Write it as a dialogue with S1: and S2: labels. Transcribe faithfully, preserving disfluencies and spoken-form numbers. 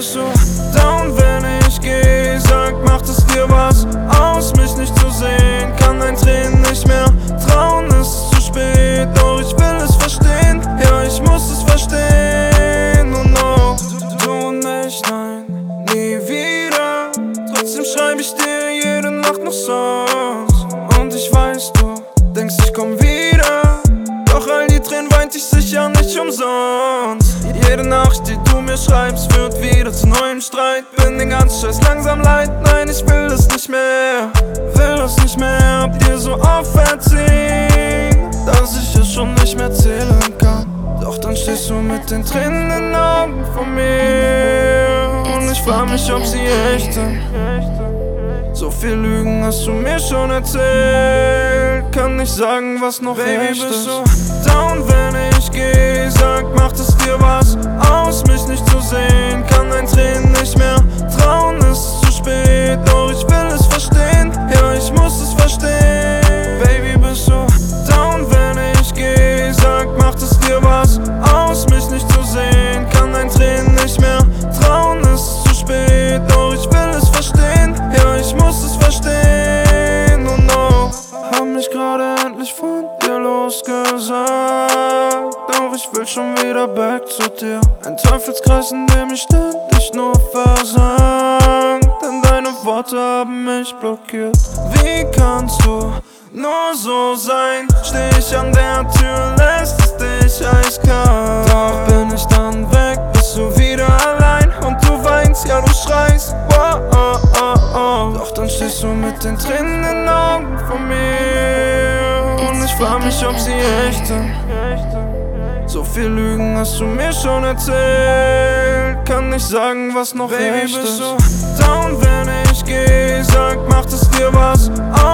S1: bist du down, wenn ich geh? Sag, macht es dir was aus, mich nicht zu sehen? Kann dein Tränen nicht mehr trauen, es ist zu spät. Doch ich will es verstehen, ja, ich muss es verstehen. Oh no, du und ich, nein, nie wieder. Trotzdem schreib ich dir jede Nacht noch Songs. Und ich weiß, du denkst, ich komm wieder. Doch all die Tränen weint ich sicher nicht umsonst. Jede Nacht, die du mir schreibst, führt wieder zu neuem Streit. Bin den ganzen Scheiß langsam leid, nein, ich will das nicht mehr. Will das nicht mehr, hab dir so oft erzählt, dass ich es schon nicht mehr zählen kann. Doch dann stehst du mit den Tränen in den Augen vor mir. Und ich frag mich, ob sie echt sind. So viel Lügen hast du mir schon erzählt. Kann nicht sagen, was noch Baby, echt ist. Bist du down, wenn ich geh? Sag, macht es dir was aus, mich nicht zu sehen? Kann dein Tränen nicht mehr trauen, es ist zu spät. Doch ich will es verstehen, ja, ich muss es verstehen. Baby, bist du down, wenn ich geh? Sag, macht es dir was aus, mich nicht zu sehen? Kann dein Tränen nicht mehr trauen, es ist zu spät. Doch ich will es verstehen, ja, ich muss es verstehen. Oh no, hab mich gerade endlich von dir losgesagt. Doch ich will schon wieder back zu dir. Ein Teufelskreis, in dem ich ständig nur versank. Denn deine Worte haben mich blockiert. Wie kannst du nur so sein? Steh ich an der Tür, lässt es dich eiskalt. Doch bin ich dann weg, bist du wieder allein. Und du weinst, ja, du schreist, oh, oh, oh, oh. Doch dann stehst du mit den Tränen in den Augen vor mir. Und ich frag mich, ob sie echt sind. So viel Lügen hast du mir schon erzählt. Kann nicht sagen, was noch Baby, echt ist. Bist du down, wenn ich geh? Sag, macht es dir was aus?